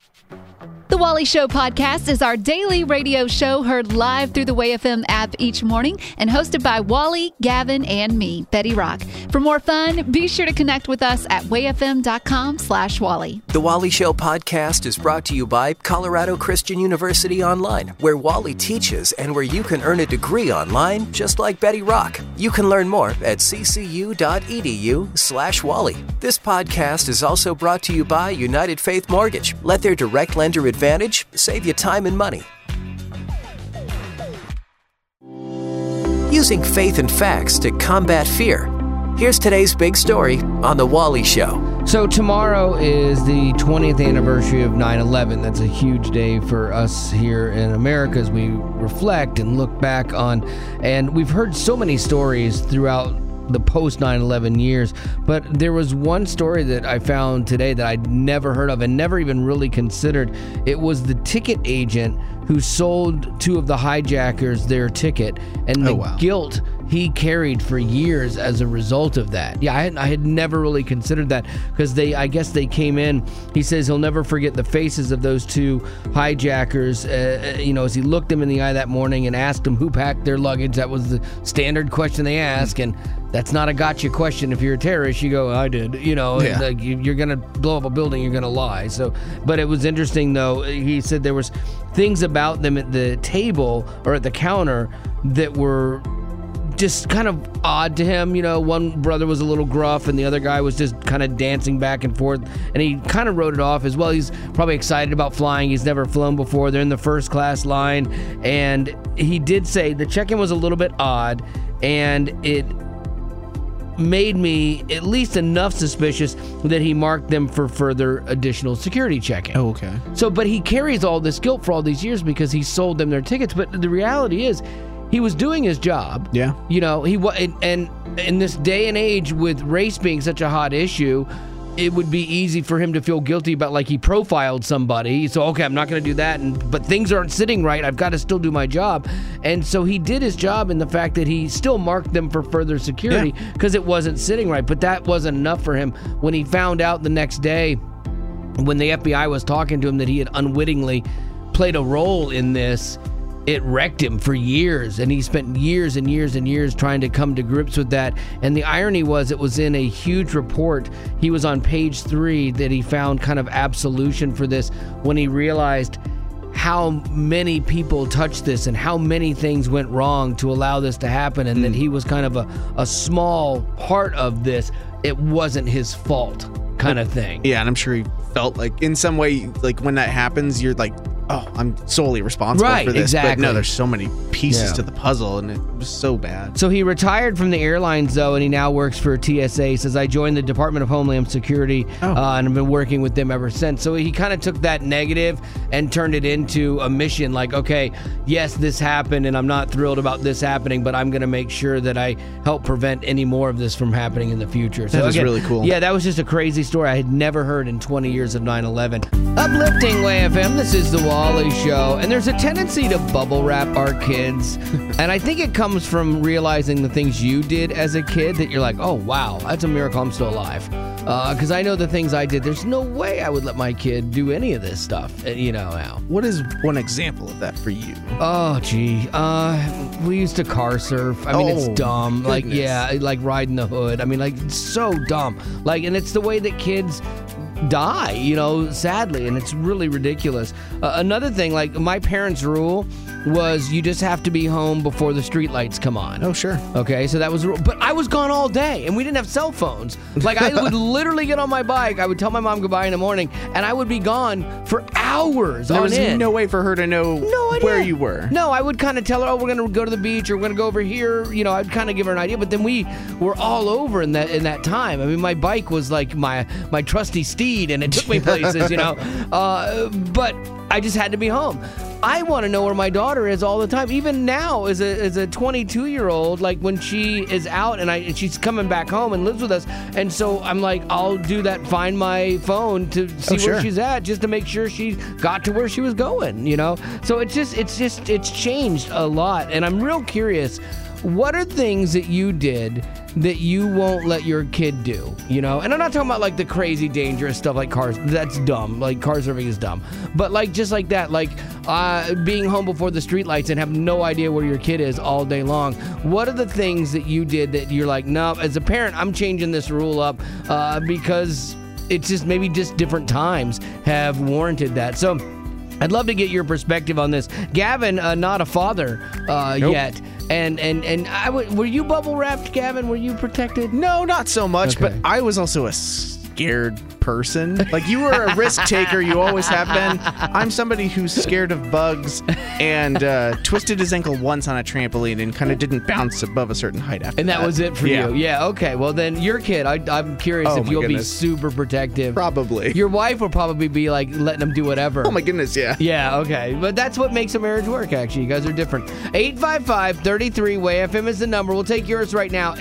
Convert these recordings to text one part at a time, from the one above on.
The Wally Show podcast is our daily radio show heard live through the Way FM app each morning and hosted by Wally, Gavin, and me, Betty Rock. For more fun, be sure to connect with us at wayfm.com/Wally. The Wally Show podcast is brought to you by Colorado Christian University Online, where Wally teaches and where you can earn a degree online just like Betty Rock. You can learn more at ccu.edu/Wally. This podcast is also brought to you by United Faith Mortgage. Let their direct lender advantage save you time and money. Using faith and facts to combat fear. Here's today's big story on The Wally Show. So tomorrow is the 20th anniversary of 9/11. That's a huge day for us here in America as we reflect and look back on. And we've heard so many stories throughout the post 9/11 years, but there was one story that I found today that I'd never heard of and never even really considered. It was the ticket agent who sold two of the hijackers their ticket, and the guilt he carried for years as a result of that. Yeah, I had never really considered that, because I guess they came in. He says he'll never forget the faces of those two hijackers, as he looked them in the eye that morning and asked them who packed their luggage. That was the standard question they ask, and that's not a gotcha question. If you're a terrorist, you go, I did. Like you're going to blow up a building, you're going to lie. So, but it was interesting, though. He said there was things about them at the table or at the counter that were just kind of odd to him. One brother was a little gruff and the other guy was just kind of dancing back and forth, and he kind of wrote it off as well. He's probably excited about flying. He's never flown before. They're in the first class line, and he did say the check-in was a little bit odd, and it made me at least enough suspicious that he marked them for further additional security checking. Oh, okay. So, but he carries all this guilt for all these years because he sold them their tickets. But the reality is, he was doing his job. Yeah. And in this day and age with race being such a hot issue, it would be easy for him to feel guilty about, like, he profiled somebody. So, okay, I'm not going to do that. But things aren't sitting right. I've got to still do my job. And so he did his job in the fact that he still marked them for further security because it wasn't sitting right. But that wasn't enough for him. When he found out the next day, when the FBI was talking to him, that he had unwittingly played a role in this, it wrecked him for years, and he spent years and years and years trying to come to grips with that. And the irony was, it was in a huge report. He was on page 3 that he found kind of absolution for this when he realized how many people touched this and how many things went wrong to allow this to happen, and that he was kind of a small part of this. It wasn't his fault kind of thing. Yeah, and I'm sure he felt like in some way, like when that happens, you're like, oh, I'm solely responsible for this. Exactly. But no, there's so many pieces to the puzzle, and it was so bad. So he retired from the airlines, though, and he now works for TSA. He says, I joined the Department of Homeland Security, and I've been working with them ever since. So he kind of took that negative and turned it into a mission, like, okay, yes, this happened, and I'm not thrilled about this happening, but I'm going to make sure that I help prevent any more of this from happening in the future. So that was really cool. Yeah, that was just a crazy story I had never heard in 20 years of 9/11. Uplifting Way FM, this is The Wally Show, and there's a tendency to bubble wrap our kids, and I think it comes from realizing the things you did as a kid that you're like, oh, wow, that's a miracle I'm still alive. Because I know the things I did, there's no way I would let my kid do any of this stuff, now. What is one example of that for you? Oh, gee. We used to car surf. I mean, it's dumb. Goodness. Like, yeah, like riding the hood. I mean, like, it's so dumb. Like, and it's the way that kids die, sadly, and it's really ridiculous. Another thing, like, my parents' rule was you just have to be home before the street lights come on. Oh, sure. Okay, so that was the rule. But I was gone all day, and we didn't have cell phones. Like, I would literally get on my bike, I would tell my mom goodbye in the morning, and I would be gone for hours There on was end. no way for her to know where you were. No, I would kind of tell her, oh, we're going to go to the beach, or we're going to go over here. I'd kind of give her an idea, but then we were all over in that time. I mean, my bike was like my trusty steed, and it took me places, but I just had to be home. I want to know where my daughter is all the time. Even now, as a 22-year-old, like when she is out and she's coming back home and lives with us, and so I'm like, I'll do that, find my phone to see where she's at, just to make sure she got to where she was going. So it's changed a lot, and I'm real curious what are things that you did that you won't let your kid do, you know? And I'm not talking about like the crazy dangerous stuff like cars. That's dumb. Like car surfing is dumb. But like just like that, like being home before the streetlights and have no idea where your kid is all day long. What are the things that you did that you're like, no, as a parent, I'm changing this rule up because it's just maybe just different times have warranted that. So I'd love to get your perspective on this. Gavin, not a father yet. And were you bubble wrapped, Gavin? Were you protected? No, not so much, Okay. but I was also a scared person. Like, you were a risk taker. You always have been. I'm somebody who's scared of bugs and twisted his ankle once on a trampoline and kind of didn't bounce above a certain height after And that was it for Yeah. you? Yeah, okay. Well, then your kid, I'm curious Oh, if my you'll goodness. be super protective. Probably. Your wife will probably be like letting them do whatever. Oh, my goodness, yeah. Yeah, okay. But that's what makes a marriage work, actually. You guys are different. 855-33-WAY-FM is the number. We'll take yours right now.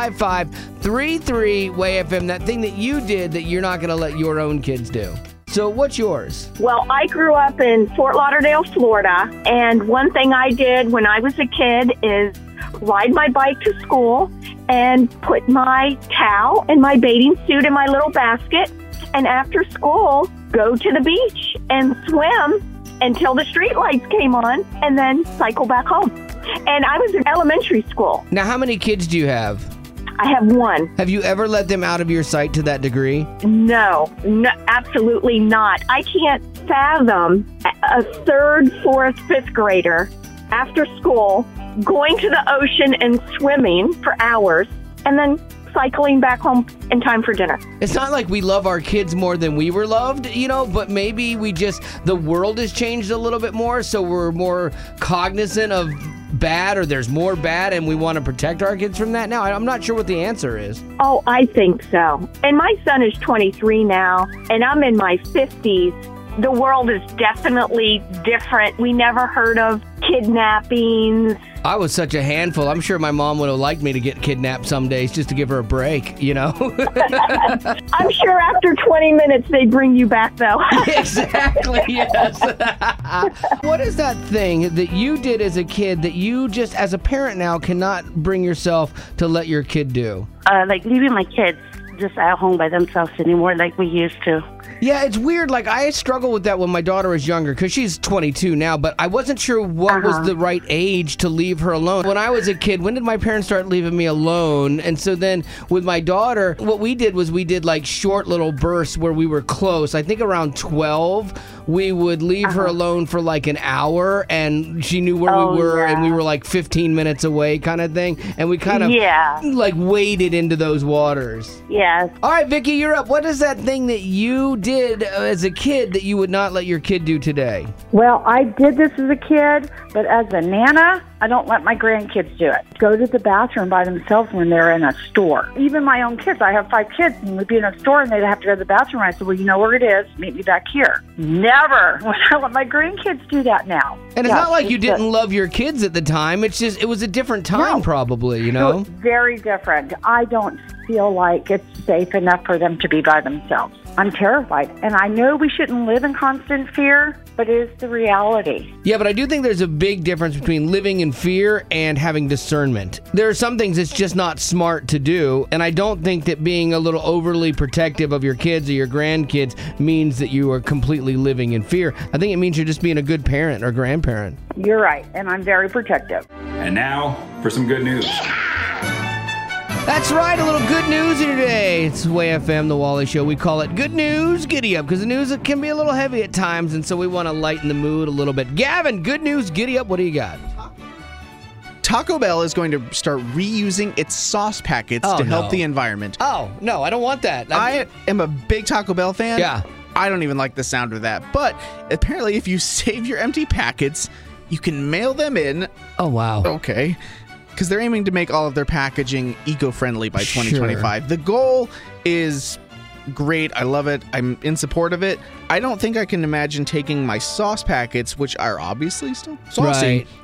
855-33-WAY-FM. That thing that you did that you're not going to let your own kids do. So what's yours? Well, I grew up in Fort Lauderdale, Florida, and one thing I did when I was a kid is ride my bike to school and put my towel and my bathing suit in my little basket, and after school, go to the beach and swim until the street lights came on, and then cycle back home. And I was in elementary school. Now, how many kids do you have? I have one. Have you ever let them out of your sight to that degree? No, absolutely not. I can't fathom a third, fourth, fifth grader after school going to the ocean and swimming for hours and then cycling back home in time for dinner. It's not like we love our kids more than we were loved, you know, but maybe the world has changed a little bit more, so we're more cognizant of bad, or there's more bad, and we want to protect our kids from that now. I'm not sure what the answer is. Oh, I think so. And my son is 23 now, and I'm in my 50s. The world is definitely different. We never heard of kidnappings. I was such a handful. I'm sure my mom would have liked me to get kidnapped some days just to give her a break, you know? I'm sure after 20 minutes they bring you back, though. Exactly, yes. What is that thing that you did as a kid that you just, as a parent now, cannot bring yourself to let your kid do? Like leaving my kids just at home by themselves anymore like we used to. Yeah, it's weird. Like, I struggled with that when my daughter was younger, because she's 22 now, but I wasn't sure what was the right age to leave her alone. When I was a kid, when did my parents start leaving me alone? And so then with my daughter, what we did was we did like short little bursts where we were close. I think around 12, we would leave her alone for like an hour, and she knew where we were, and we were like 15 minutes away kind of thing. And we kind of like waded into those waters. Yes. All right, Vicky, you're up. What is that thing that you did as a kid that you would not let your kid do today? Well, I did this as a kid, but as a nana, I don't let my grandkids do it. Go to the bathroom by themselves when they're in a store. Even my own kids, I have 5 kids, and we'd be in a store and they'd have to go to the bathroom. I said, well, you know where it is. Meet me back here. Never would I let my grandkids do that now. And it's not like you didn't love your kids at the time. It's just, it was a different time probably, you know? No, very different. I don't feel like it's safe enough for them to be by themselves. I'm terrified. And I know we shouldn't live in constant fear, but it is the reality. Yeah, but I do think there's a big difference between living in fear and having discernment. There are some things it's just not smart to do, and I don't think that being a little overly protective of your kids or your grandkids means that you are completely living in fear. I think it means you're just being a good parent or grandparent. You're right, and I'm very protective. And now for some good news. That's right, a little good news here today. It's Way FM, the Wally Show. We call it Good News Giddy Up, because the news can be a little heavy at times, and so we want to lighten the mood a little bit. Gavin, Good News Giddy Up, what do you got? Taco Bell is going to start reusing its sauce packets to help the environment. Oh, no, I don't want that. I am a big Taco Bell fan. Yeah. I don't even like the sound of that. But apparently if you save your empty packets, you can mail them in. Oh, wow. Okay. Because they're aiming to make all of their packaging eco-friendly by 2025. Sure. The goal is great. I love it. I'm in support of it. I don't think I can imagine taking my sauce packets, which are obviously still saucy,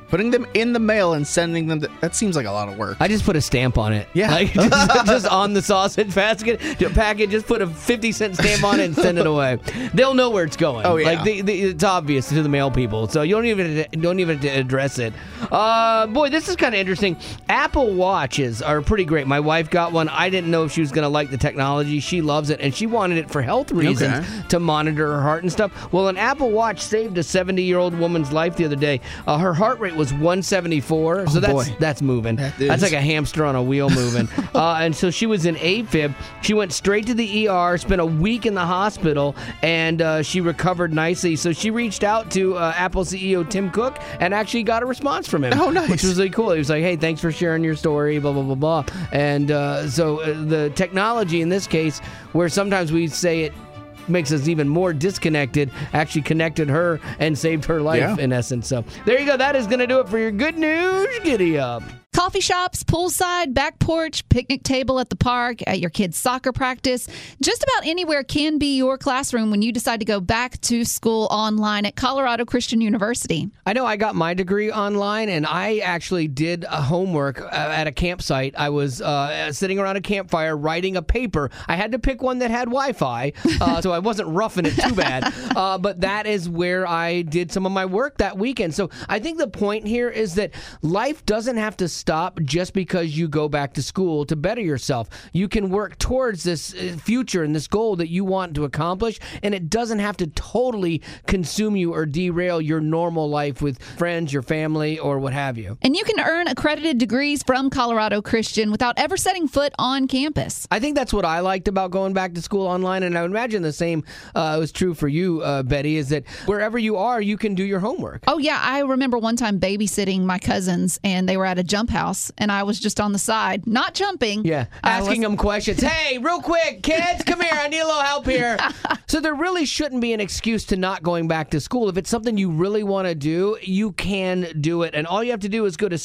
Putting them in the mail and sending them, that seems like a lot of work. I just put a stamp on it. Yeah. Like, just on the sausage packet, just put a 50-cent stamp on it and send it away. They'll know where it's going. Oh, yeah. Like, it's obvious to the mail people, so you don't even have to address it. Boy, this is kind of interesting. Apple Watches are pretty great. My wife got one. I didn't know if she was going to like the technology. She loves it, and she wanted it for health reasons to monitor her heart and stuff. Well, an Apple Watch saved a 70-year-old woman's life the other day. Her heart rate was 174, so that's moving. That's like a hamster on a wheel moving. And so she was in AFib. She went straight to the ER, spent a week in the hospital, and she recovered nicely. So she reached out to Apple CEO Tim Cook and actually got a response from him. Oh, nice. Which was really cool. He was like, hey, thanks for sharing your story, blah, blah, blah, blah. And so the technology in this case, where sometimes we say it makes us even more disconnected, actually connected her and saved her life in essence. So there you go. That is going to do it for your good news. Giddy up. Coffee shops, poolside, back porch, picnic table at the park, at your kid's soccer practice. Just about anywhere can be your classroom when you decide to go back to school online at Colorado Christian University. I know I got my degree online, and I actually did a homework at a campsite. I was sitting around a campfire writing a paper. I had to pick one that had Wi-Fi, so I wasn't roughing it too bad. But that is where I did some of my work that weekend. So I think the point here is that life doesn't have to stop just because you go back to school to better yourself. You can work towards this future and this goal that you want to accomplish, and it doesn't have to totally consume you or derail your normal life with friends, your family, or what have you. And you can earn accredited degrees from Colorado Christian without ever setting foot on campus. I think that's what I liked about going back to school online, and I would imagine the same was true for you, Betty, is that wherever you are, you can do your homework. Oh, yeah. I remember one time babysitting my cousins, and they were at a jump house, and I was just on the side, not jumping. Yeah, asking them questions. Hey, real quick, kids, come here. I need a little help here. So there really shouldn't be an excuse to not going back to school. If it's something you really want to do, you can do it. And all you have to do is go to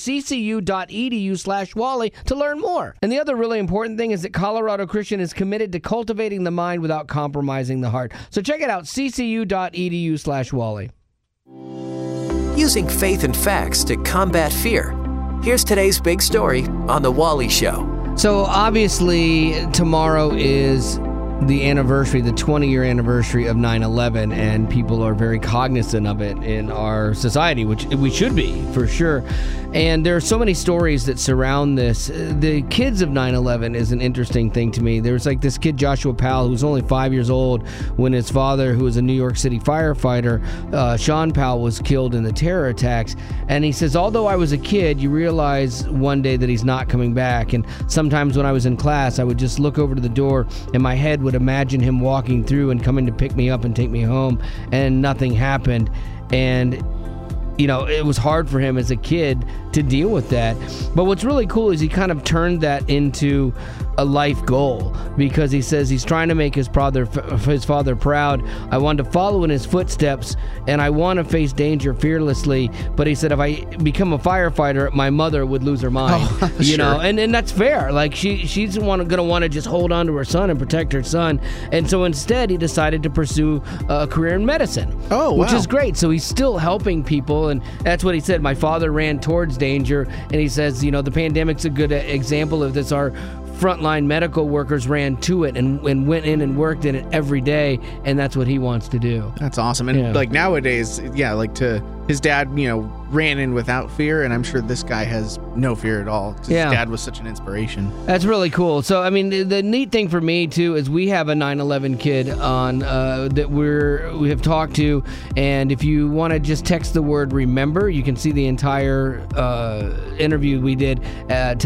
ccu.edu/Wally to learn more. And the other really important thing is that Colorado Christian is committed to cultivating the mind without compromising the heart. So check it out, ccu.edu/Wally. Using faith and facts to combat fear. Here's today's big story on The Wally Show. So obviously tomorrow is the anniversary, the 20-year anniversary of 9/11, and people are very cognizant of it in our society, which we should be, for sure. And there are so many stories that surround this. The kids of 9/11 is an interesting thing to me. There's like this kid, Joshua Powell, who was only 5 years old when his father, who was a New York City firefighter, Sean Powell, was killed in the terror attacks. And he says, although I was a kid, you realize one day that he's not coming back. And sometimes when I was in class, I would just look over to the door and my head would imagine him walking through and coming to pick me up and take me home, and nothing happened. And you know, it was hard for him as a kid to deal with that. But what's really cool is he kind of turned that into a life goal, because he says he's trying to make his father proud. I want to follow in his footsteps, and I want to face danger fearlessly. But he said, if I become a firefighter, my mother would lose her mind. You know, and that's fair. Like she's going to want to just hold on to her son and protect her son. And so instead, he decided to pursue a career in medicine. Which is great. So he's still helping people, and that's what he said. My father ran towards danger, and he says, you know, the pandemic's a good example of this. Our frontline medical workers ran to it and went in and worked in it every day, and that's what he wants to do. That's awesome. And like nowadays, like his dad, you know, ran in without fear, and I'm sure this guy has no fear at all. His dad was such an inspiration. That's really cool. So, I mean, the neat thing for me, too, is we have a 9/11 kid on that we have talked to, and if you want to just text the word remember, you can see the entire interview we did to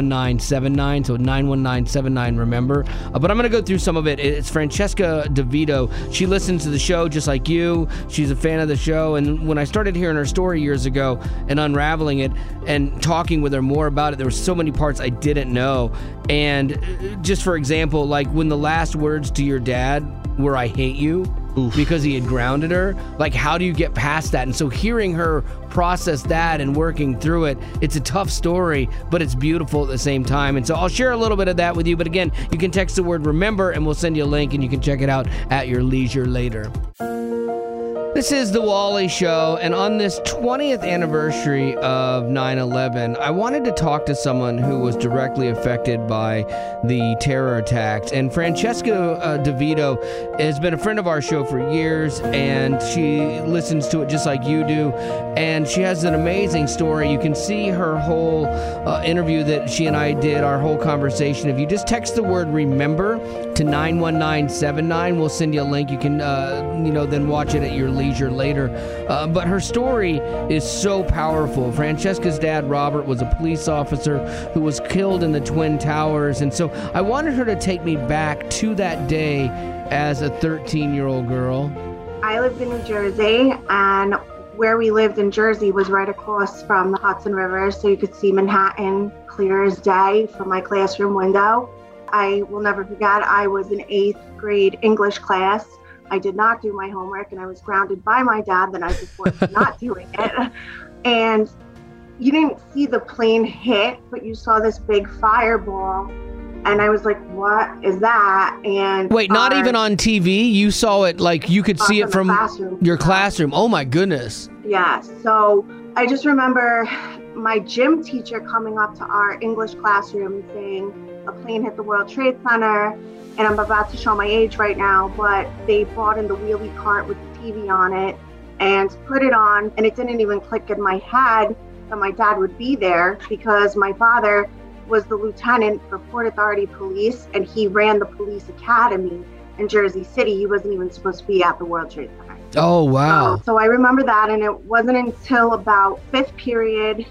91979, so 91979 remember. But I'm going to go through some of it. It's Francesca DeVito. She listens to the show just like you. She's a fan of the show, and when I started hearing her story years ago and unraveling it and talking with her more about it, there were so many parts I didn't know. And just for example, like when the last words to your dad were "I hate you," because he had grounded her, like how do you get past that? And so hearing her process that and working through it, it's a tough story, but it's beautiful at the same time. And so I'll share a little bit of that with you, but again, you can text the word remember and we'll send you a link and you can check it out at your leisure later. This is The Wally Show, and on this 20th anniversary of 9/11, I wanted to talk to someone who was directly affected by the terror attacks. And Francesca DeVito has been a friend of our show for years, and she listens to it just like you do. And she has an amazing story. You can see her whole interview that she and I did, our whole conversation. If you just text the word "remember" to 91979, we'll send you a link. You can, then watch it at your leisure later. But her story is so powerful. Francesca's dad, Robert, was a police officer who was killed in the Twin Towers. And so I wanted her to take me back to that day as a 13-year-old girl. I lived in New Jersey, and where we lived in Jersey was right across from the Hudson River, so you could see Manhattan clear as day from my classroom window. I will never forget, I was in 8th grade English class. I did not do my homework, and I was grounded by my dad the night before for not doing it. And you didn't see the plane hit, but you saw this big fireball. And I was like, what is that? And wait, not even on TV? You saw it, like you could see it from your classroom. Oh my goodness. Yeah. So I just remember my gym teacher coming up to our English classroom and saying, a plane hit the World Trade Center. And I'm about to show my age right now, but they brought in the wheelie cart with the TV on it and put it on. And it didn't even click in my head that my dad would be there, because my father was the lieutenant for Port Authority Police, and he ran the police academy in Jersey City. He wasn't even supposed to be at the World Trade Center. Oh, wow. So I remember that, and it wasn't until about 5th period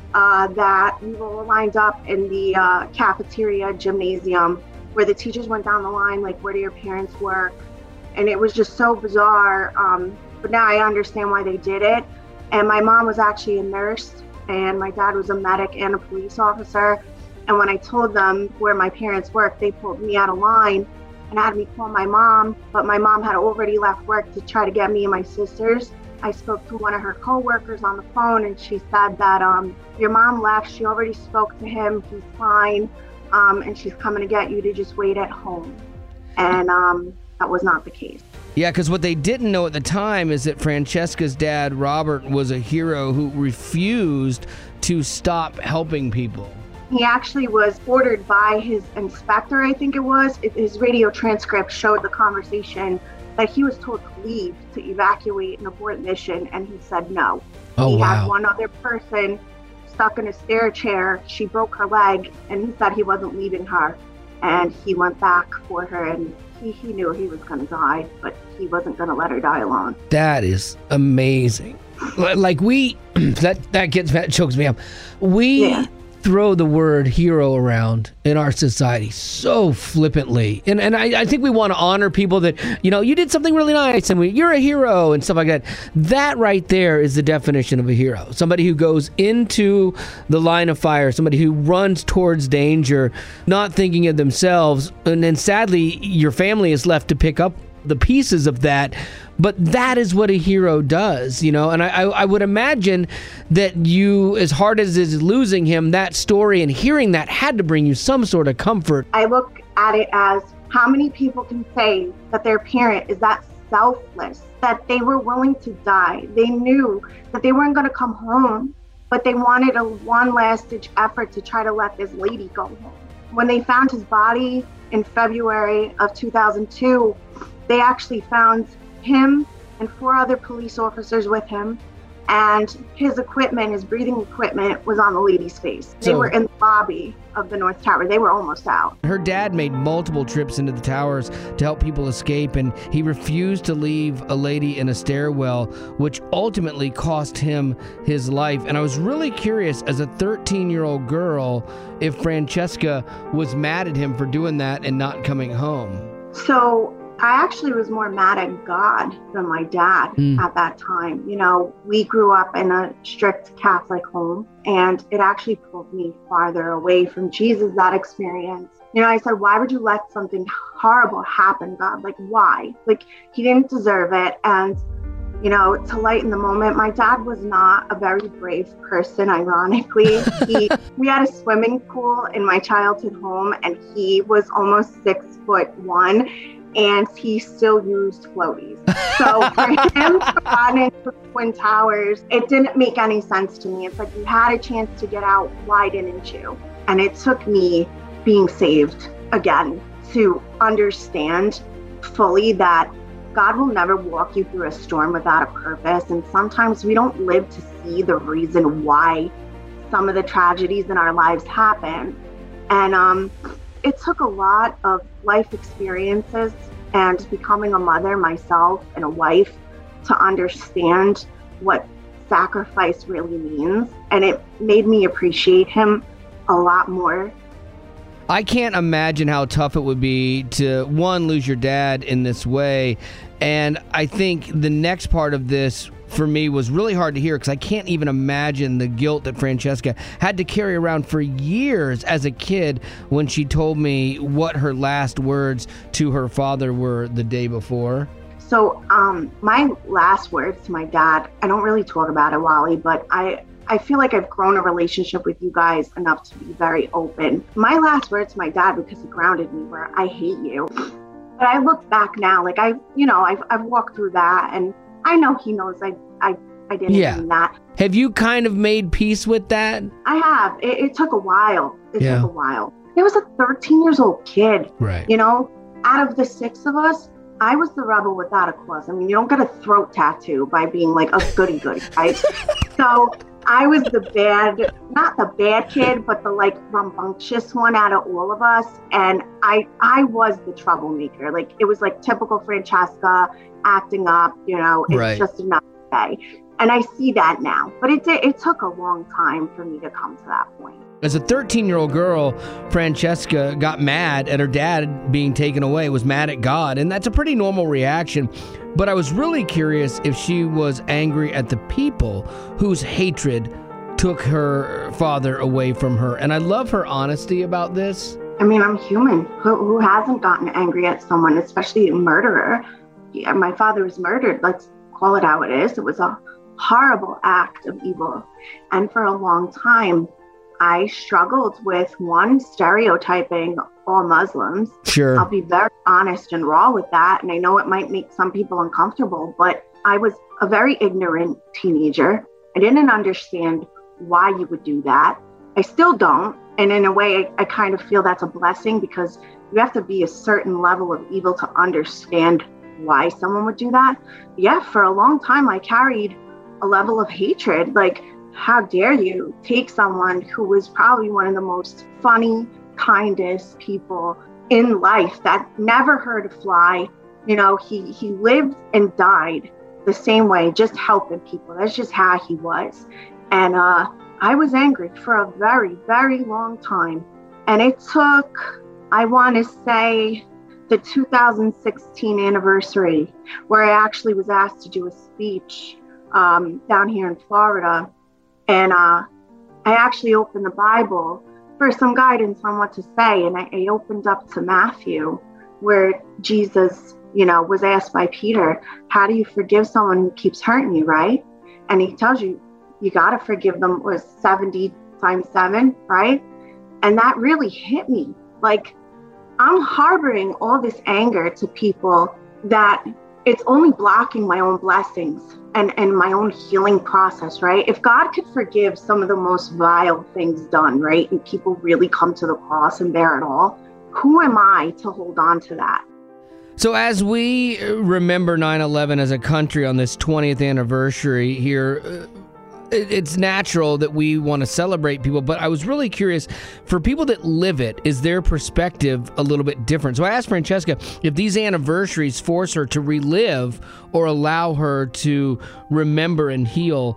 that we were all lined up in the cafeteria gymnasium, where the teachers went down the line, like, where do your parents work? And it was just so bizarre. But now I understand why they did it. And my mom was actually a nurse, and my dad was a medic and a police officer. And when I told them where my parents worked, they pulled me out of line and had me call my mom. But my mom had already left work to try to get me and my sisters. I spoke to one of her coworkers on the phone, and she said that your mom left. She already spoke to him. He's fine. And she's coming to get you to just wait at home. And that was not the case. Yeah, because what they didn't know at the time is that Francesca's dad, Robert, was a hero who refused to stop helping people. He actually was ordered by his inspector, I think it was. His radio transcript showed the conversation that he was told to leave, to evacuate an abort mission, and he said no. Oh, he wow. had one other person stuck in a stair chair. She broke her leg, and he said he wasn't leaving her. And he went back for her, and he knew he was going to die, but he wasn't going to let her die alone. That is amazing. Like that chokes me up. We throw the word hero around in our society so flippantly. And I think we want to honor people that, you did something really nice and you're a hero and stuff like that. That right there is the definition of a hero. Somebody who goes into the line of fire, somebody who runs towards danger, not thinking of themselves. And then sadly, your family is left to pick up the pieces of that. But that is what a hero does, And I would imagine that you, as hard as it is losing him, that story and hearing that had to bring you some sort of comfort. I look at it as, how many people can say that their parent is that selfless, that they were willing to die? They knew that they weren't going to come home, but they wanted a one last ditch effort to try to let this lady go home. When they found his body in February of 2002, they actually found him and 4 other police officers with him, and his equipment, his breathing equipment, was on the lady's face. They were in the lobby of the North Tower. They were almost out. Her dad made multiple trips into the towers to help people escape, and he refused to leave a lady in a stairwell, which ultimately cost him his life. And I was really curious, as a 13-year-old girl, if Francesca was mad at him for doing that and not coming home. So I actually was more mad at God than my dad at that time. We grew up in a strict Catholic home, and it actually pulled me farther away from Jesus, that experience. I said, why would you let something horrible happen, God? Like, why? Like, he didn't deserve it. And, to lighten the moment, my dad was not a very brave person, ironically. We had a swimming pool in my childhood home, and he was almost 6'1". and he still used floaties. So for him to run into the Twin Towers, it didn't make any sense to me. It's like you had a chance to get out. Why didn't you? And it took me being saved again to understand fully that God will never walk you through a storm without a purpose. And sometimes we don't live to see the reason why some of the tragedies in our lives happen. And it took a lot of life experiences and becoming a mother myself and a wife to understand what sacrifice really means. And it made me appreciate him a lot more. I can't imagine how tough it would be to, one, lose your dad in this way. And I think the next part of this for me was really hard to hear because I can't even imagine the guilt that Francesca had to carry around for years as a kid when she told me what her last words to her father were the day before. So my last words to my dad, I don't really talk about it, Wally, but I feel like I've grown a relationship with you guys enough to be very open. My last words to my dad, because he grounded me, were, I hate you. But I look back now, like I've walked through that, and I know he knows I didn't mean that. Have you kind of made peace with that? I have. It took a while. It took a while. It was a 13-year-old kid. Right. You know, out of the 6 of us, I was the rebel without a cause. I mean, you don't get a throat tattoo by being like a goody-goody, right? So I was not the bad kid, but the like rambunctious one out of all of us. And I was the troublemaker. Like it was like typical Francesca acting up, you know, it's just another day. And I see that now, but it took a long time for me to come to that point. As a 13-year-old girl, Francesca got mad at her dad being taken away, was mad at God, and that's a pretty normal reaction. But I was really curious if she was angry at the people whose hatred took her father away from her. And I love her honesty about this. I mean, I'm human. Who hasn't gotten angry at someone, especially a murderer? Yeah, my father was murdered. Let's call it how it is. It was a horrible act of evil. And for a long time, I struggled with, one, stereotyping all Muslims. Sure. I'll be very honest and raw with that. And I know it might make some people uncomfortable, but I was a very ignorant teenager. I didn't understand why you would do that. I still don't. And in a way, I kind of feel that's a blessing because you have to be a certain level of evil to understand why someone would do that. Yeah, for a long time, I carried a level of hatred. Like, how dare you take someone who was probably one of the most funny, kindest people in life that never heard a fly. You know, he lived and died the same way, just helping people. That's just how he was. And I was angry for a very, very long time. And it took, I want to say, the 2016 anniversary, where I actually was asked to do a speech down here in Florida. And I actually opened the Bible for some guidance on what to say. And I opened up to Matthew, where Jesus, you know, was asked by Peter, how do you forgive someone who keeps hurting you, right? And he tells you, you got to forgive them, was 70 times 7, right? And that really hit me. Like, I'm harboring all this anger to people that it's only blocking my own blessings and my own healing process, right? If God could forgive some of the most vile things done, right? And people really come to the cross and bear it all, who am I to hold on to that? So as we remember 9/11 as a country on this 20th anniversary here, it's natural that we want to celebrate people, but I was really curious, for people that live it, is their perspective a little bit different? So I asked Francesca if these anniversaries force her to relive or allow her to remember and heal,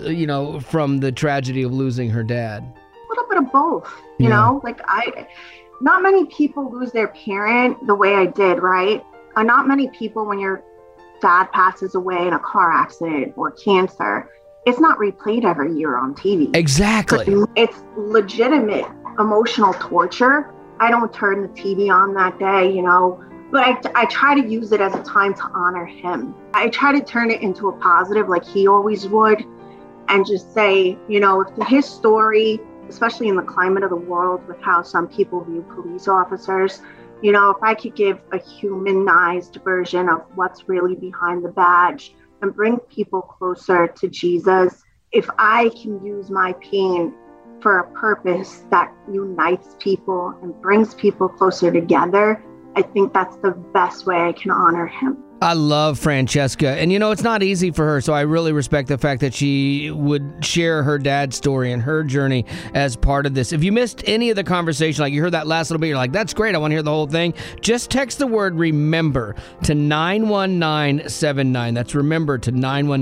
from the tragedy of losing her dad. A little bit of both, you know? Like, not many people lose their parent the way I did, right? Not many people, when your dad passes away in a car accident or cancer, it's not replayed every year on TV. Exactly. It's legitimate emotional torture. I don't turn the TV on that day, you know, but I try to use it as a time to honor him. I try to turn it into a positive like he always would and just say, you know, if his story, especially in the climate of the world with how some people view police officers, You know, if I could give a humanized version of what's really behind the badge and bring people closer to Jesus, if I can use my pain for a purpose that unites people and brings people closer together, I think that's the best way I can honor him. I love Francesca. And, you know, it's not easy for her, so I really respect the fact that she would share her dad's story and her journey as part of this. If you missed any of the conversation, like you heard that last little bit, you're like, that's great, I want to hear the whole thing, just text the word REMEMBER to 91979. That's REMEMBER to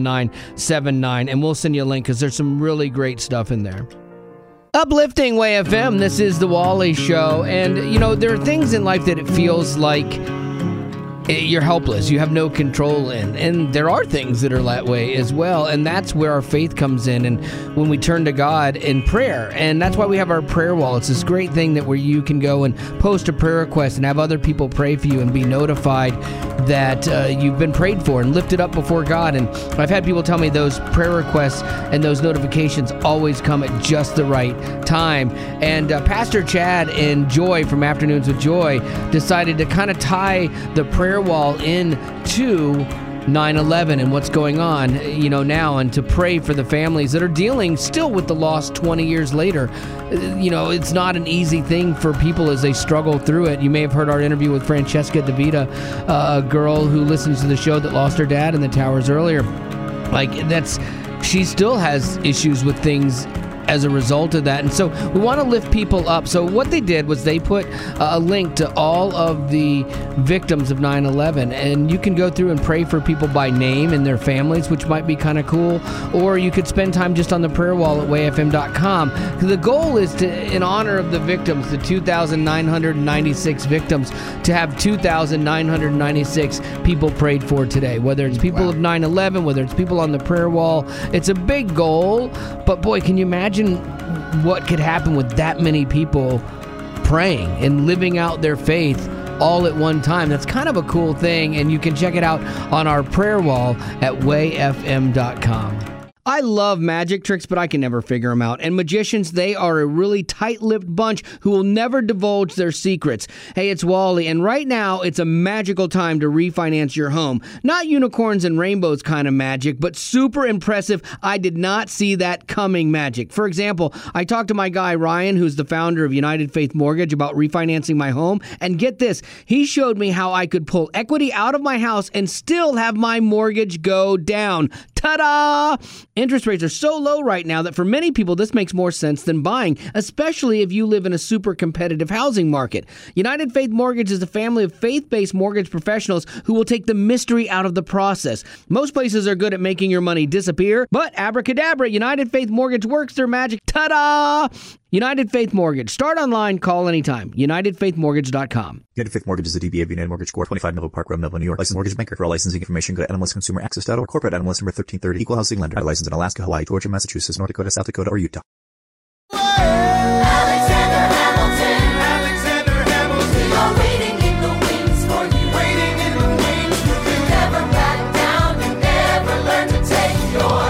91979, and we'll send you a link because there's some really great stuff in there. Uplifting Way FM, this is The Wally Show, and, you know, there are things in life that it feels like you're helpless, you have no control in, and there are things that are that way as well, and that's where our faith comes in, and when we turn to God in prayer, and that's why we have our prayer wall. It's this great thing that where you can go and post a prayer request and have other people pray for you and be notified that you've been prayed for and lifted up before God. And I've had people tell me those prayer requests and those notifications always come at just the right time. And Pastor Chad and Joy from Afternoons with Joy decided to kind of tie the prayer wall into 9/11 and what's going on, you know, now, and to pray for the families that are dealing still with the loss 20 years later. You know, it's not an easy thing for people as they struggle through it. You may have heard our interview with Francesca DeVita, a girl who listens to the show that lost her dad in the towers earlier. Like, she still has issues with things as a result of that. And so we want to lift people up. So what they did was they put a link to all of the victims of 9/11, and you can go through and pray for people by name and their families, which might be kind of cool. Or you could spend time just on the prayer wall at wayfm.com. The goal is to, in honor of the victims, the 2,996 victims, to have 2,996 people prayed for today, whether it's people of 9/11, whether it's people on the prayer wall. It's a big goal, but boy, can you imagine what could happen with that many people praying and living out their faith all at one time. That's kind of a cool thing, and you can check it out on our prayer wall at wayfm.com. I love magic tricks, but I can never figure them out. And magicians, they are a really tight-lipped bunch who will never divulge their secrets. Hey, it's Wally, and right now, it's a magical time to refinance your home. Not unicorns and rainbows kind of magic, but super impressive, I did not see that coming magic. For example, I talked to my guy, Ryan, who's the founder of United Faith Mortgage, about refinancing my home. And get this, he showed me how I could pull equity out of my house and still have my mortgage go down. Ta-da! Interest rates are so low right now that for many people, this makes more sense than buying, especially if you live in a super competitive housing market. United Faith Mortgage is a family of faith-based mortgage professionals who will take the mystery out of the process. Most places are good at making your money disappear, but abracadabra, United Faith Mortgage works their magic. Ta-da! United Faith Mortgage. Start online, call anytime. UnitedFaithMortgage.com. United Faith Mortgage is a DBA of United Mortgage Corp. 25 Melville Park Road, Melville, New York. Licensed mortgage banker. For all licensing information, go to NMLSConsumerAccess.org. Corporate NMLS number 1330. Equal housing lender. License in Alaska, Hawaii, Georgia, Massachusetts, North Dakota, South Dakota, or Utah. Alexander Hamilton. We are waiting in the wings for you. Waiting in the wings. You never back down. You never learn to take your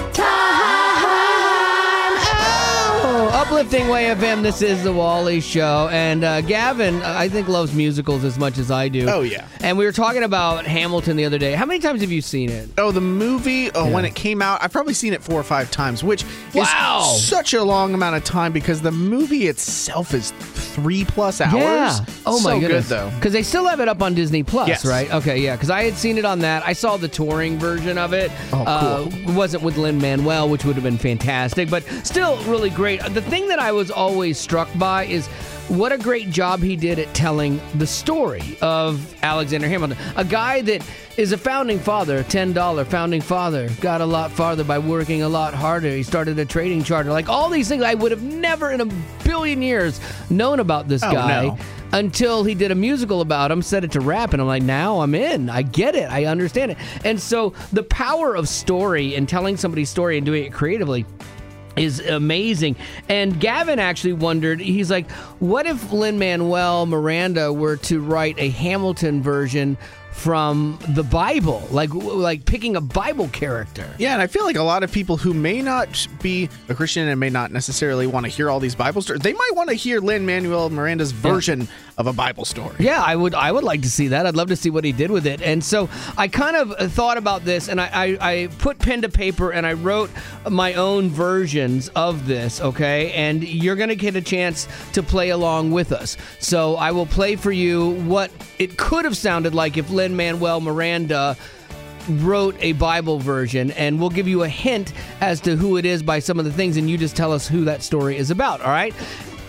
time. Uplifting Way FM, this is The Wally Show. And Gavin, I think, loves musicals as much as I do. Oh, yeah. And we were talking about Hamilton the other day. How many times have you seen it? Oh, the movie, when it came out, I've probably seen it 4 or 5 times, which is such a long amount of time because the movie itself is 3+ hours. Yeah. Oh, my goodness. Good, though. Because they still have it up on Disney Plus, Yes. right? Okay, yeah. Because I had seen it on that. I saw the touring version of it. Oh, cool. It wasn't with Lin-Manuel, which would have been fantastic, but still really great. The thing that I was always struck by is what a great job he did at telling the story of Alexander Hamilton. A guy that is a founding father, $10 founding father, got a lot farther by working a lot harder. He started a trading charter. Like all these things I would have never in a billion years known about this guy. No. Until he did a musical about him, set it to rap, and I'm like, now I'm in. I get it. I understand it. And so the power of story and telling somebody's story and doing it creatively is amazing. And Gavin actually wondered, he's like, what if Lin-Manuel Miranda were to write a Hamilton version from the Bible, like picking a Bible character. Yeah, and I feel like a lot of people who may not be a Christian and may not necessarily want to hear all these Bible stories, they might want to hear Lin-Manuel Miranda's version of a Bible story. Yeah, I would like to see that. I'd love to see what he did with it. And so I kind of thought about this, and I put pen to paper, and I wrote my own versions of this, okay? And you're going to get a chance to play along with us. So I will play for you what it could have sounded like if Lin-Manuel Miranda wrote a Bible version, and we'll give you a hint as to who it is by some of the things, and you just tell us who that story is about, all right?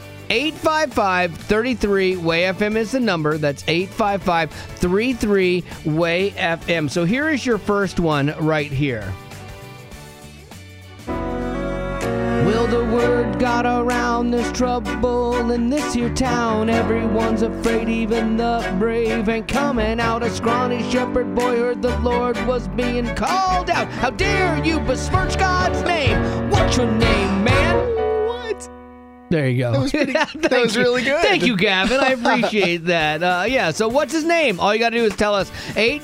855-33-WAY-FM is the number. That's 855-33-WAY-FM. So here is your first one right here. Well, the word got around, there's trouble in this here town. Everyone's afraid, even the brave ain't coming out. A scrawny shepherd boy heard the Lord was being called out. How dare you besmirch God's name? What's your name, man? There you go. That was really good. Thank you, Gavin. I appreciate that. Yeah, so what's his name? All you got to do is tell us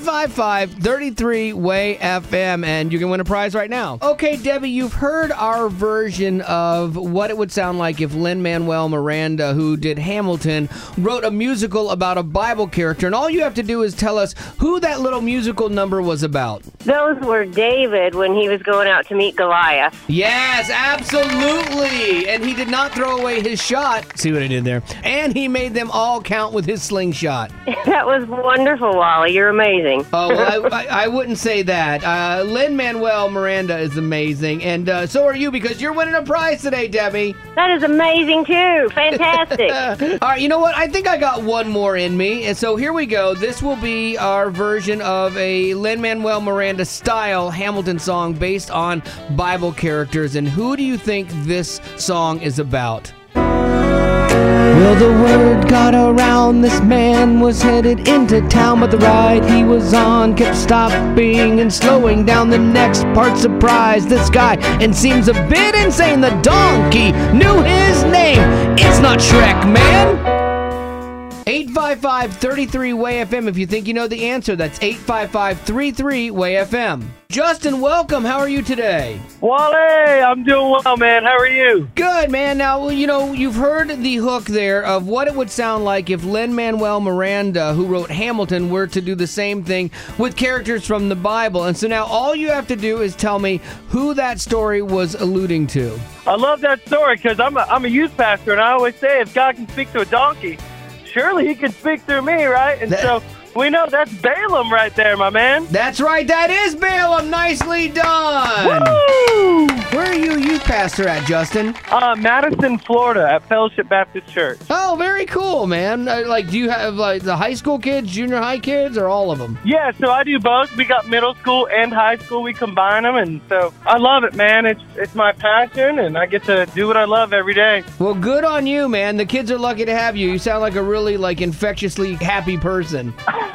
855-33-WAY-FM, and you can win a prize right now. Okay, Debbie, you've heard our version of what it would sound like if Lin-Manuel Miranda, who did Hamilton, wrote a musical about a Bible character, and all you have to do is tell us who that little musical number was about. Those were David when he was going out to meet Goliath. Yes, absolutely. And he did not throw away his shot. See what I did there? And he made them all count with his slingshot. That was wonderful, Wally. You're amazing. Oh, well, I wouldn't say that. Lin-Manuel Miranda is amazing, and so are you, because you're winning a prize today, Debbie. That is amazing, too. Fantastic. All right, you know what? I think I got one more in me, and so here we go. This will be our version of a Lin-Manuel Miranda-style Hamilton song based on Bible characters, and who do you think this song is about? Well, the word got around, this man was headed into town, but the ride he was on kept stopping and slowing down. The next part surprised this guy and seems a bit insane. The donkey knew his name. It's not Shrek, man. 855-33-WAY-FM if you think you know the answer. That's 855-33-WAY-FM. Justin, welcome. How are you today? Wally, I'm doing well, man. How are you? Good, man. Now, you know, you've heard the hook there of what it would sound like if Lin-Manuel Miranda, who wrote Hamilton, were to do the same thing with characters from the Bible. And so now all you have to do is tell me who that story was alluding to. I love that story because I'm a youth pastor, and I always say if God can speak to a donkey, surely he can speak through me, right? And so we know that's Balaam right there, my man. That's right. That is Balaam. Nicely done. Woo! Where are you youth pastor at, Justin? Madison, Florida, at Fellowship Baptist Church. Oh, very cool, man. Like, do you have like the high school kids, junior high kids, or all of them? Yeah, so I do both. We got middle school and high school. We combine them, and so I love it, man. It's my passion, and I get to do what I love every day. Well, good on you, man. The kids are lucky to have you. You sound like a really infectiously happy person.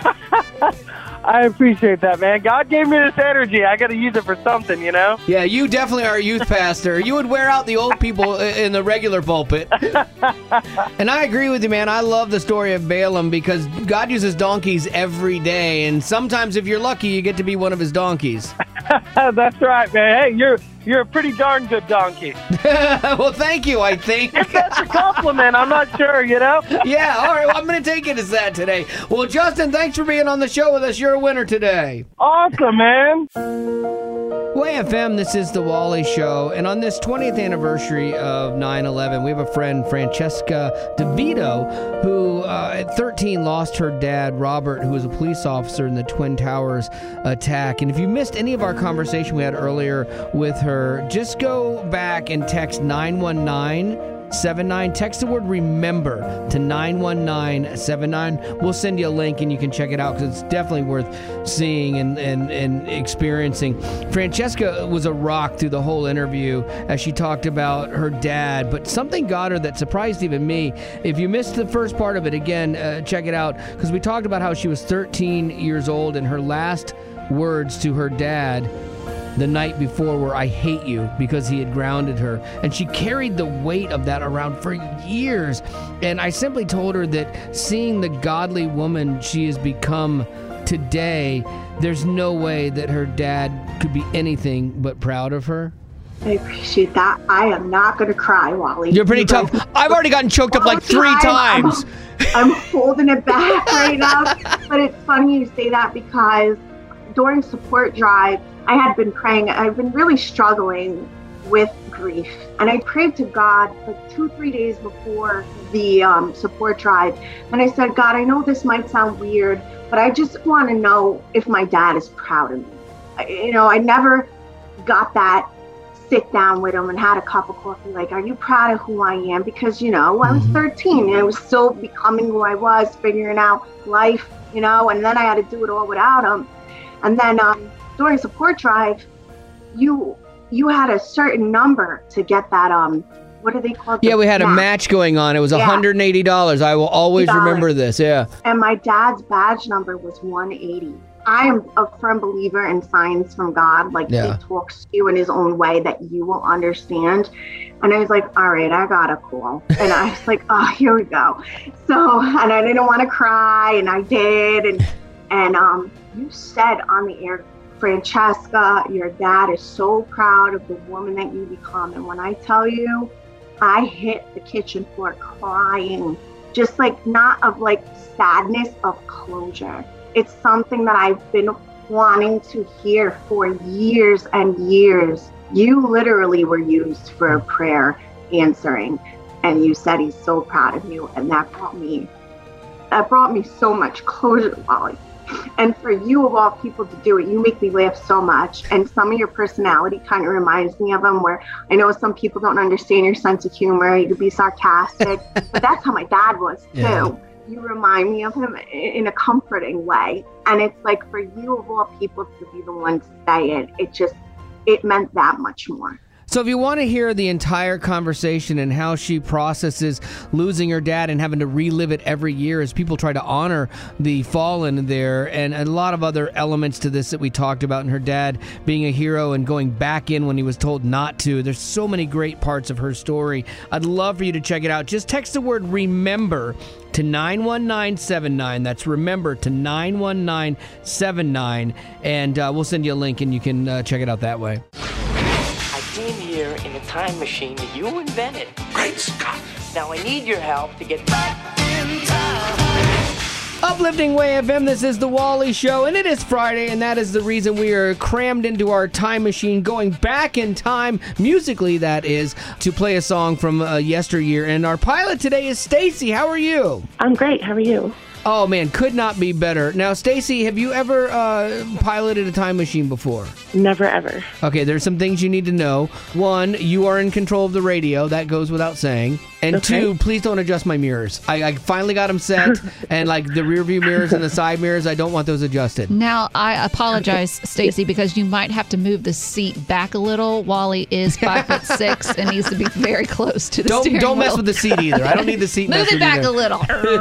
I appreciate that, man. God gave me this energy. I got to use it for something, you know? Yeah, you definitely are a youth pastor. You would wear out the old people in the regular pulpit. And I agree with you, man. I love the story of Balaam because God uses donkeys every day. And sometimes, if you're lucky, you get to be one of his donkeys. That's right, man. Hey, you're a pretty darn good donkey. Well, thank you, I think. If that's a compliment, I'm not sure, you know? Yeah, all right. Well, I'm going to take it as that today. Well, Justin, thanks for being on the show with us. You're a winner today. Awesome, man. WAY-FM, this is The Wally Show, and on this 20th anniversary of 9/11, we have a friend, Francesca DeVito, who at 13 lost her dad, Robert, who was a police officer in the Twin Towers attack. And if you missed any of our conversation we had earlier with her, just go back and text 91979. Text the word remember to 91979. We'll send you a link and you can check it out because it's definitely worth seeing and experiencing. Francesca was a rock through the whole interview as she talked about her dad, but something got her that surprised even me. If you missed the first part of it, again, check it out because we talked about how she was 13 years old and her last words to her dad the night before were, "I hate you," because he had grounded her. And she carried the weight of that around for years. And I simply told her that seeing the godly woman she has become today, there's no way that her dad could be anything but proud of her? I appreciate that. I am not going to cry, Wally. You're pretty tough. I've already gotten choked up like 3 times. I'm holding it back right now. But it's funny you say that because during support drive, I had been praying. I've been really struggling with grief. And I prayed to God like 2-3 days before the support drive. And I said, God, I know this might sound weird, but I just want to know if my dad is proud of me. I never got that sit down with him and had a cup of coffee. Like, are you proud of who I am? Because, I was 13 and I was still becoming who I was, figuring out life, and then I had to do it all without him. And then during support drive, you had a certain number to get that, what are they called? Yeah, we had a match going on. It was $180. I will always remember this, yeah. And my dad's badge number was 180. I am a firm believer in signs from God. Like, He talks to you in His own way that you will understand. And I was like, all right, I got a call. And I was like, oh, here we go. So, and I didn't want to cry, and I did. And you said on the air, Francesca, your dad is so proud of the woman that you become. And when I tell you, I hit the kitchen floor crying, just like not of like sadness, of closure. It's something that I've been wanting to hear for years and years. You literally were used for a prayer answering, and you said he's so proud of you, and that brought me so much closure, Wally. And for you of all people to do it, you make me laugh so much. And some of your personality kind of reminds me of him, where I know some people don't understand your sense of humor. You could be sarcastic, but that's how my dad was too. Yeah. You remind me of him in a comforting way. And it's like, for you of all people to be the one to say it, it meant that much more. So if you want to hear the entire conversation and how she processes losing her dad and having to relive it every year as people try to honor the fallen there, and a lot of other elements to this that we talked about, and her dad being a hero and going back in when he was told not to. There's so many great parts of her story. I'd love for you to check it out. Just text the word REMEMBER to 91979. That's remember to 91979, and we'll send you a link and you can check it out that way. Came here in a time machine that you invented. Great Scott! Now I need your help to get back in time. Uplifting Way FM, this is The Wally Show, and it is Friday, and that is the reason we are crammed into our time machine, going back in time, musically that is, to play a song from yesteryear. And our pilot today is Stacy. How are you? I'm great. How are you? Oh, man, could not be better. Now, Stacy, have you ever piloted a time machine before? Never, ever. Okay, there's some things you need to know. One, you are in control of the radio. That goes without saying. And two, please don't adjust my mirrors. I finally got them set, and like the rear view mirrors and the side mirrors, I don't want those adjusted. Now, I apologize, Stacy, because you might have to move the seat back a little. Wally is 5'6" and needs to be very close to the steering wheel. Don't mess with the seat either. I don't need the seat. Move it back a little.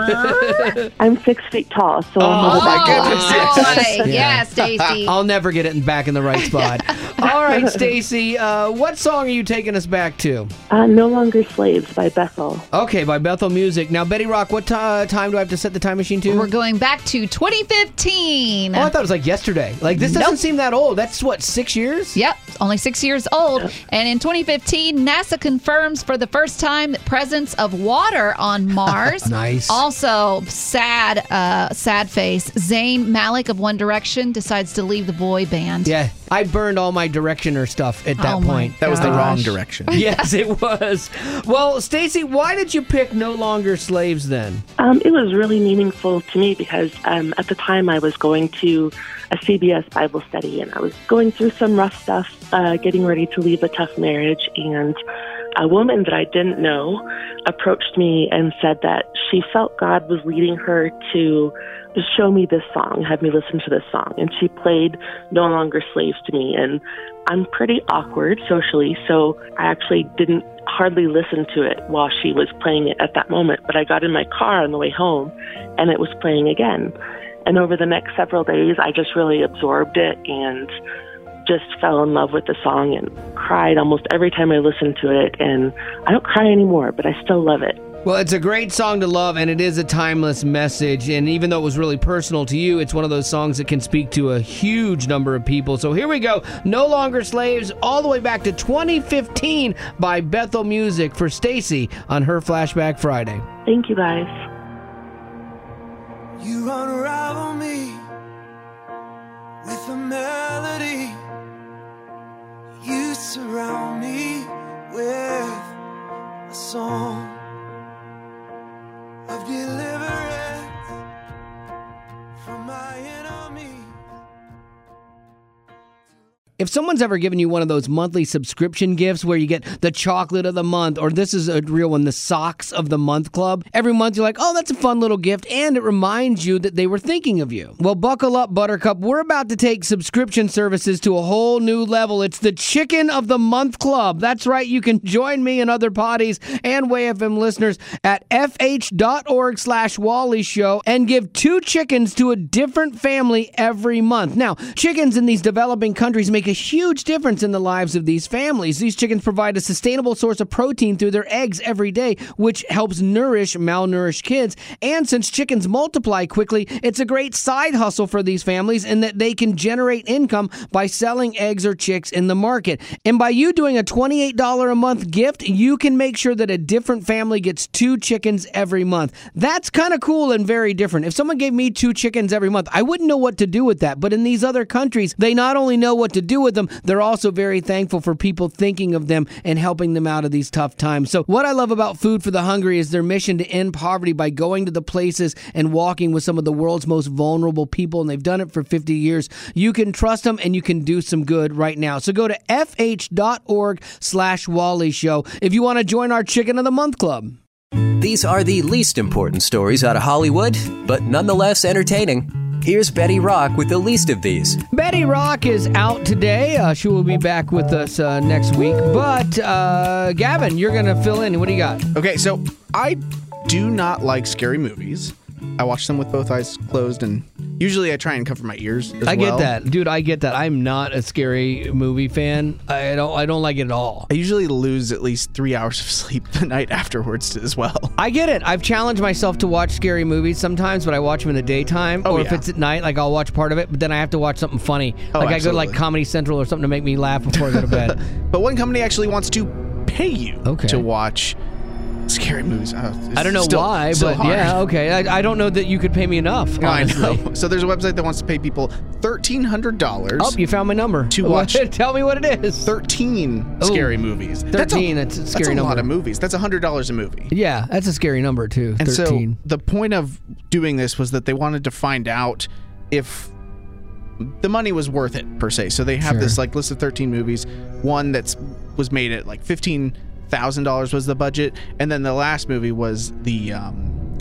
I'm 6 feet tall, so my goodness! Yeah, Stacy. I'll never get it back in the right spot. All right, Stacy, what song are you taking us back to? No Longer Slaves by Bethel. Okay, by Bethel Music. Now, Betty Rock, what time do I have to set the time machine to? We're going back to 2015. Oh, I thought it was like yesterday. Like, this doesn't seem that old. That's, what, 6 years? Yep, only 6 years old. Yep. And in 2015, NASA confirms for the first time the presence of water on Mars. Nice. Also, sad face. Zayn Malik of One Direction decides to leave the boy band. Yeah, I burned all my Directioner stuff at that point. That was the wrong direction. Yes, it was. Well, Stacy, why did you pick No Longer Slaves then? It was really meaningful to me because at the time I was going to a CBS Bible study, and I was going through some rough stuff, getting ready to leave a tough marriage, and a woman that I didn't know approached me and said that she felt God was leading her to show me this song, have me listen to this song. And she played No Longer Slaves to me. And I'm pretty awkward socially, so I actually didn't hardly listen to it while she was playing it at that moment. But I got in my car on the way home, and it was playing again. And over the next several days, I just really absorbed it and just fell in love with the song and cried almost every time I listened to it. And I don't cry anymore, but I still love it. Well, it's a great song to love, and it is a timeless message. And even though it was really personal to you, it's one of those songs that can speak to a huge number of people. So here we go. No Longer Slaves, all the way back to 2015 by Bethel Music for Stacy on her Flashback Friday. Thank you, guys. You unravel me with a melody. You surround me with a song of deliverance from my enemies. If someone's ever given you one of those monthly subscription gifts where you get the chocolate of the month, or this is a real one, the socks of the month club, every month you're like, oh, that's a fun little gift, and it reminds you that they were thinking of you. Well, buckle up, Buttercup. We're about to take subscription services to a whole new level. It's the Chicken of the Month Club. That's right. You can join me and other potties and WayFM listeners at fh.org/Wally Show and give 2 chickens to a different family every month. Now, chickens in these developing countries make a huge difference in the lives of these families. These chickens provide a sustainable source of protein through their eggs every day, which helps nourish malnourished kids. And since chickens multiply quickly, it's a great side hustle for these families in that they can generate income by selling eggs or chicks in the market. And by you doing a $28 a month gift, you can make sure that a different family gets 2 chickens every month. That's kind of cool and very different. If someone gave me 2 chickens every month, I wouldn't know what to do with that. But in these other countries, they not only know what to do with them, they're also very thankful for people thinking of them and helping them out of these tough times. So what I love about Food for the Hungry is their mission to end poverty by going to the places and walking with some of the world's most vulnerable people, and they've done it for 50 years. You can trust them, and you can do some good right now. So go to fh.org/Wally Show if you want to join our Chicken of the Month Club. These are the least important stories out of Hollywood, but nonetheless entertaining. Here's Betty Rock with the least of these. Betty Rock is out today. She will be back with us next week. But, Gavin, you're going to fill in. What do you got? Okay, so I do not like scary movies. I watch them with both eyes closed, and usually I try and cover my ears as I well. get that. Dude, I get that. I'm not a scary movie fan. I don't like it at all. I usually lose at least 3 hours of sleep the night afterwards as well. I get it. I've challenged myself to watch scary movies sometimes, but I watch them in the daytime. Or if it's at night, like I'll watch part of it, but then I have to watch something funny. Like I go to like Comedy Central or something to make me laugh before I go to bed. But one company actually wants to pay you to watch scary movies. I don't know why, but hard. yeah, okay. I don't know that you could pay me enough, honestly. I know. So there's a website that wants to pay people $1,300. Oh, you found my number. To watch. Tell me what it is. 13 scary movies. 13, that's a scary number. That's a lot of movies. That's $100 a movie. Yeah, that's a scary number too, 13. And so the point of doing this was that they wanted to find out if the money was worth it, per se. So they have this like list of 13 movies. One was made at like $15,000 was the budget, and then the last movie was the A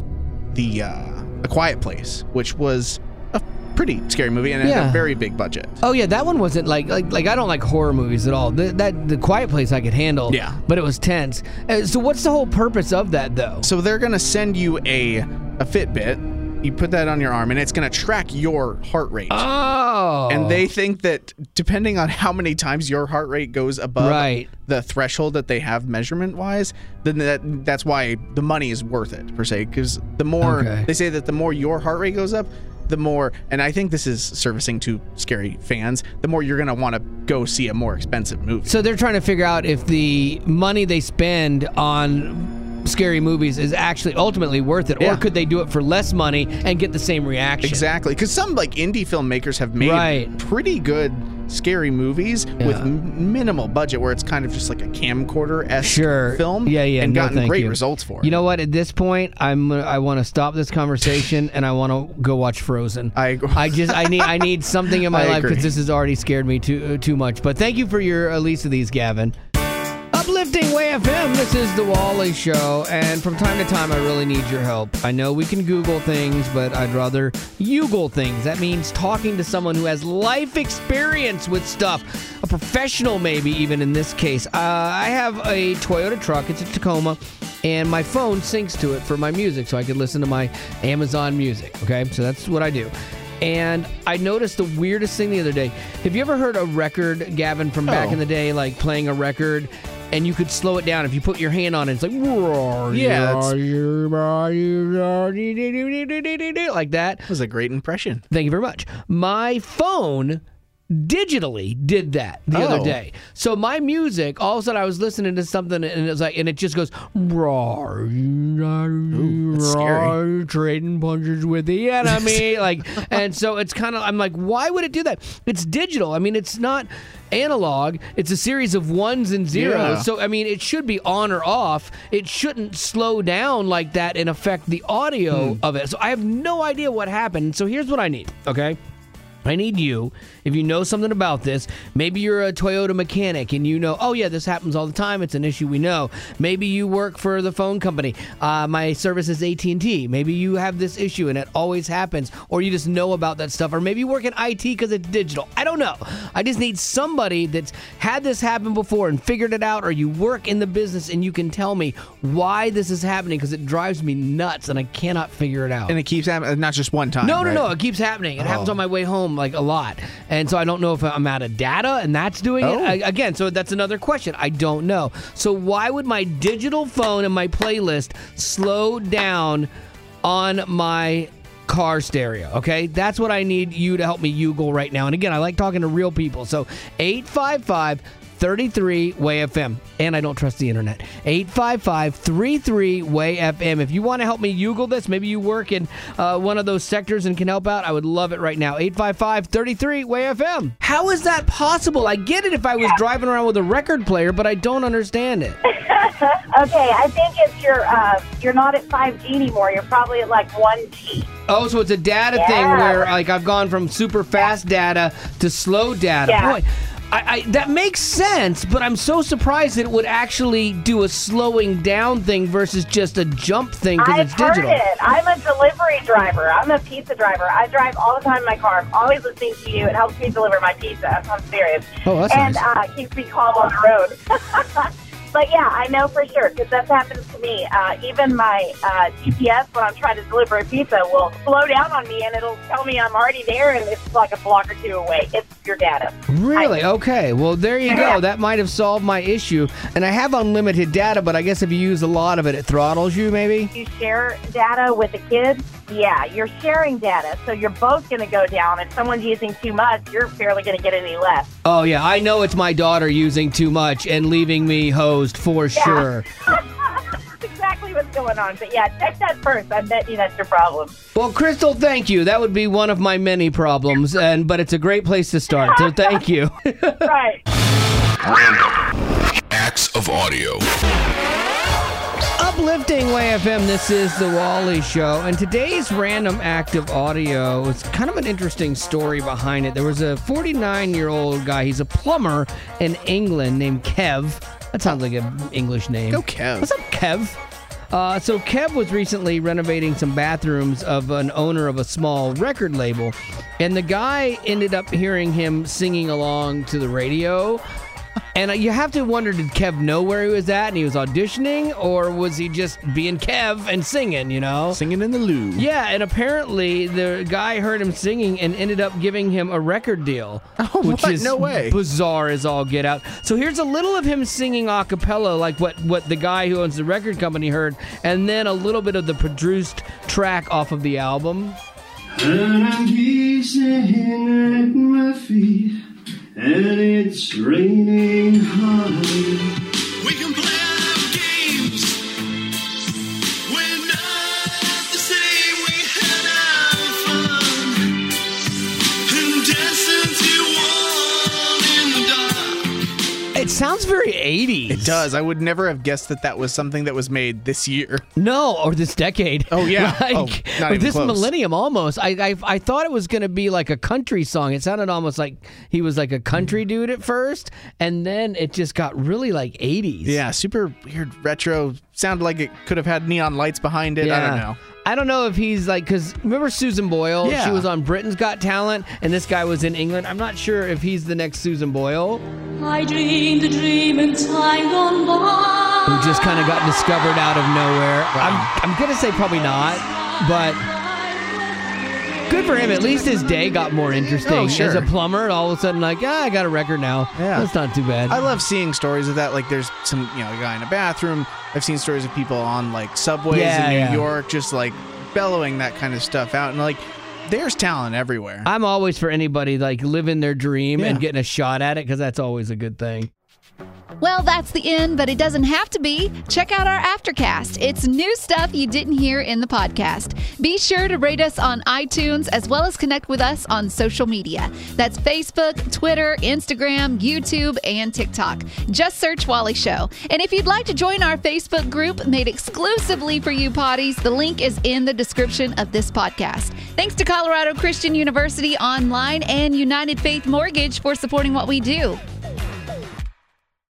Quiet Place, which was a pretty scary movie and had a very big budget. Oh yeah, that one wasn't like I don't like horror movies at all. The Quiet Place I could handle. Yeah, but it was tense. So what's the whole purpose of that though? So they're gonna send you a Fitbit. You put that on your arm, and it's going to track your heart rate. Oh. And they think that depending on how many times your heart rate goes above the threshold that they have measurement-wise, then that's why the money is worth it, per se. Because the more, they say that the more your heart rate goes up, the more, and I think this is servicing to scary fans, the more you're going to want to go see a more expensive movie. So they're trying to figure out if the money they spend on scary movies is actually ultimately worth it, or could they do it for less money and get the same reaction? Exactly, because some like indie filmmakers have made pretty good scary movies with minimal budget, where it's kind of just like a camcorder-esque film, and gotten great results for it. You know what? At this point, I want to stop this conversation and I want to go watch Frozen. I need something in my life because this has already scared me too much. But thank you for your at least of these, Gavin. Uplifting WayFM, this is The Wally Show, and from time to time I really need your help. I know we can Google things, but I'd rather Google things. That means talking to someone who has life experience with stuff, a professional maybe even in this case. I have a Toyota truck, it's a Tacoma, and my phone syncs to it for my music, so I could listen to my Amazon Music, okay? So that's what I do. And I noticed the weirdest thing the other day. Have you ever heard a record, Gavin, from back in the day, like playing a record, and you could slow it down. If you put your hand on it, it's like, Yeah, like that. That was a great impression. Thank you very much. My phone digitally did that the other day. So my music, all of a sudden I was listening to something and it was like, and it just goes, that's scary. Trading punches with the enemy. Like, and so it's kind of, I'm like, why would it do that? It's digital. I mean, it's not analog. It's a series of ones and zeros. Yeah. So, I mean, it should be on or off. It shouldn't slow down like that and affect the audio of it. So I have no idea what happened. So here's what I need, okay? I need you, if you know something about this, maybe you're a Toyota mechanic and you know, oh yeah, this happens all the time, it's an issue we know. Maybe you work for the phone company. My service is AT&T. Maybe you have this issue and it always happens, or you just know about that stuff, or maybe you work in IT because it's digital. I don't know. I just need somebody that's had this happen before and figured it out, or you work in the business and you can tell me why this is happening, because it drives me nuts and I cannot figure it out. And it keeps happening, not just one time. No, right? it keeps happening. It happens on my way home like a lot. And so I don't know if I'm out of data and that's doing it. Again, so that's another question. I don't know. So why would my digital phone and my playlist slow down on my car stereo? Okay, that's what I need you to help me Google right now. And again, I like talking to real people. So 855-33-WAY-FM. And I don't trust the internet. 855-33-WAY-FM. If you want to help me Google this, maybe you work in one of those sectors and can help out, I would love it right now. 855-33-WAY-FM. How is that possible? I get it if I was driving around with a record player, but I don't understand it. Okay, I think it's you're not at 5G anymore. You're probably at like 1G. Oh, so it's a data thing where like I've gone from super fast data to slow data. Yeah. Boy, that makes sense, but I'm so surprised that it would actually do a slowing down thing versus just a jump thing because it's digital. I've heard it. I'm a delivery driver. I'm a pizza driver. I drive all the time in my car. I'm always listening to you. It helps me deliver my pizza. I'm serious. Oh, that's and nice. Keeps me calm on the road. But yeah, I know for sure, because that's happened to me. Even my GPS, when I'm trying to deliver a pizza, will slow down on me, and it'll tell me I'm already there, and it's like a block or two away. It's your data. Really? Okay. Well, there you go. That might have solved my issue. And I have unlimited data, but I guess if you use a lot of it, it throttles you, maybe? You share data with a kid, yeah, you're sharing data, so you're both going to go down. If someone's using too much, you're barely going to get any less. Oh, yeah. I know it's my daughter using too much and leaving me hosed for sure. That's exactly what's going on. But yeah, check that first. I bet you that's your problem. Well, Crystal, thank you. That would be one of my many problems, but it's a great place to start, so thank you. Right. Random acts of audio. Uplifting WAY-FM, this is The Wally Show, and today's random act of audio is kind of an interesting story behind it. There was a 49-year-old guy, he's a plumber in England named Kev. That sounds like an English name. Go Kev. What's up, Kev? So Kev was recently renovating some bathrooms of an owner of a small record label, and the guy ended up hearing him singing along to the radio. And you have to wonder, did Kev know where he was at and he was auditioning, or was he just being Kev and singing, you know? Singing in the loo. Yeah, and apparently the guy heard him singing and ended up giving him a record deal. Oh, which what? is No way. Bizarre as all get out. So here's a little of him singing a cappella, like what the guy who owns the record company heard, and then a little bit of the produced track off of the album. And I'm gazing at my feet, and it's raining hard. We can play our games. We're not the same. We had our fun and dancing to one in the dark. It sounds very 80s. It does. I would never have guessed that was something that was made this year. No, or this decade. Oh, yeah. Or this millennium almost. I thought it was going to be like a country song. It sounded almost like he was like a country dude at first, and then it just got really like 80s. Yeah, super weird retro. Sounded like it could have had neon lights behind it. Yeah. I don't know. I don't know if he's like, because remember Susan Boyle? Yeah. She was on Britain's Got Talent, and this guy was in England. I'm not sure if he's the next Susan Boyle. I dreamed a dream in time gone by. Who just kind of got discovered out of nowhere. Wow. I'm going to say probably not, but Good for him. At least his day got more interesting. Oh, sure. As a plumber, all of a sudden, like, I got a record now. Yeah. That's not too bad. I love seeing stories of that. Like, there's some, a guy in a bathroom. I've seen stories of people on, like, subways in New York just, like, bellowing that kind of stuff out. And, like, there's talent everywhere. I'm always for anybody, like, living their dream and getting a shot at it, because that's always a good thing. Well, that's the end, but it doesn't have to be. Check out our Aftercast. It's new stuff you didn't hear in the podcast. Be sure to rate us on iTunes as well as connect with us on social media. That's Facebook, Twitter, Instagram, YouTube, and TikTok. Just search Wally Show. And if you'd like to join our Facebook group made exclusively for you potties, the link is in the description of this podcast. Thanks to Colorado Christian University Online and United Faith Mortgage for supporting what we do.